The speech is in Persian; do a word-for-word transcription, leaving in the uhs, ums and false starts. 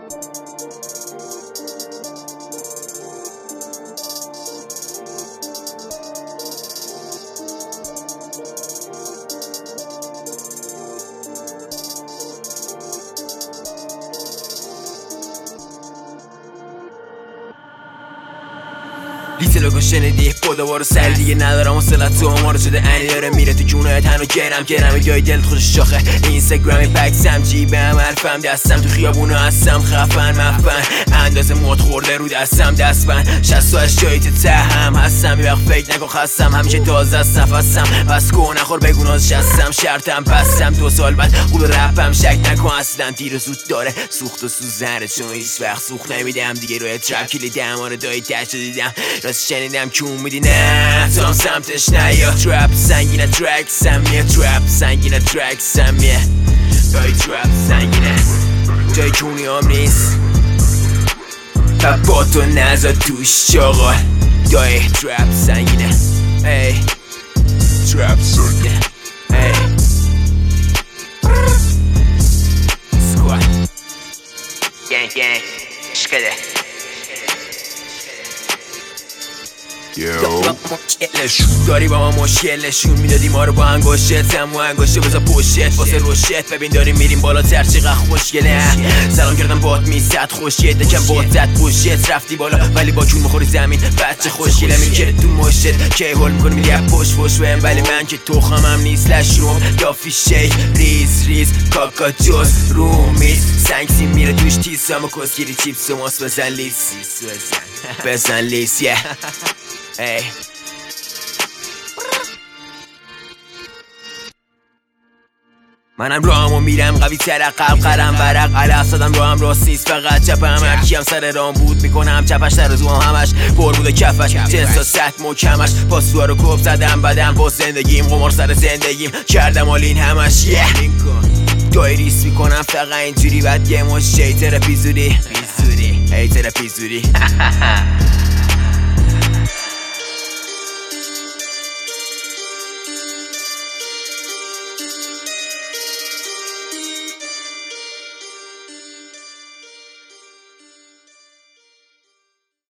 لیتل رو شنیدی بودا بارو سر دیگه ندارم وصلت تو ما رو شده انی داره میره تو جونه تنو گرم گرم جای دلت خودش شاخه اینستاگرامی پکسم جیبم حرفم دستم تو خیابونو هستم خفن مفن اندازه مد خورده رو دستم دستبند شصت و هشت جایی تو تهم هستم یه وقت فکر نکن خستم همیشه تازه است نفسم بس گو نخور بگو ناز شستم شرطم بستم دو سال بعد خوب رپم شک نکن اصلا دیر زود داره سوخت و سوزنه چون هیچ وقت سوخت نمیدم دیگه روی ترپ کلیدم آره دایی دشت دیدم راست شنیدم که امیدی نه تو هم سمتش نیا ترپ سنگینه ترک سمیه ترپ سنگینه ترک سمیه دایی ترپ سنگینه جای کونی هم نیست و با تو نزا توش آقا دایی ترپ سنگینه ای ترپ سنگینه ای سکوات گنگ گنگ شکده داری با ما مشکلشون میدادی ما رو با انگشت هم و انگشت بزا پشت واسه روشت ببین داریم میریم بالاتر چقدر خوشگله سلام کردم بات میزد خوشیه دکم بات زد پشت رفتی بالا ولی با چون مخوری زمین بچه خوشگله میگه تو مشت که هول میکنی میری پشت پشت بهم ولی من که تخمم نیست لشروم یا فیشه ریز ریز کاکا جوز رومیز سنگ سیم میره توش تیسام و کسگیری چیپس و ماس بزن لیس بزن لیس یه ای منم راهمو میرم قوی تر قلب قلم ورق علف زدم راهم راست نیست فقط چپم هرکی هم سر رام بود میکنم چپش در روزو هم همش پر بوده کفش جنسا ست محکمش پاسوها رو کپ زدم بدم با زندگیم قمار سر زندگیم کردم آلین همش یه دای ریس میکنم فقط اینجوری بعد یه مش هیتر پیزوری هیتر پیزوری